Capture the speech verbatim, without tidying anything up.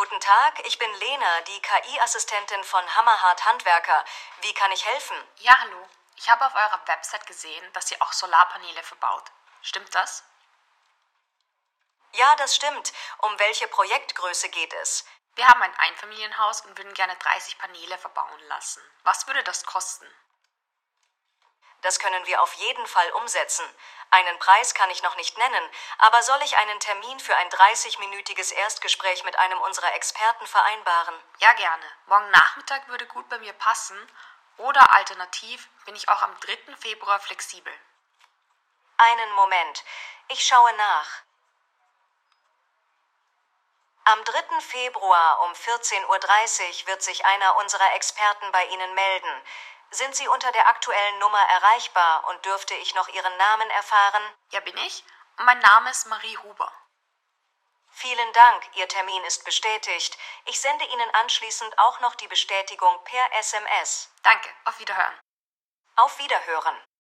Guten Tag, ich bin Lena, die K I-Assistentin von Hammerhart Handwerker. Wie kann ich helfen? Ja, hallo. Ich habe auf eurer Website gesehen, dass ihr auch Solarpaneele verbaut. Stimmt das? Ja, das stimmt. Um welche Projektgröße geht es? Wir haben ein Einfamilienhaus und würden gerne dreißig Paneele verbauen lassen. Was würde das kosten? Das können wir auf jeden Fall umsetzen. Einen Preis kann ich noch nicht nennen, aber soll ich einen Termin für ein dreißig-minütiges Erstgespräch mit einem unserer Experten vereinbaren? Ja, gerne. Morgen Nachmittag würde gut bei mir passen. Oder alternativ bin ich auch am dritten Februar flexibel. Einen Moment. Ich schaue nach. Am dritten Februar um vierzehn Uhr dreißig wird sich einer unserer Experten bei Ihnen melden. Sind Sie unter der aktuellen Nummer erreichbar und dürfte ich noch Ihren Namen erfahren? Ja, bin ich. Und mein Name ist Marie Huber. Vielen Dank, Ihr Termin ist bestätigt. Ich sende Ihnen anschließend auch noch die Bestätigung per S M S. Danke, auf Wiederhören. Auf Wiederhören.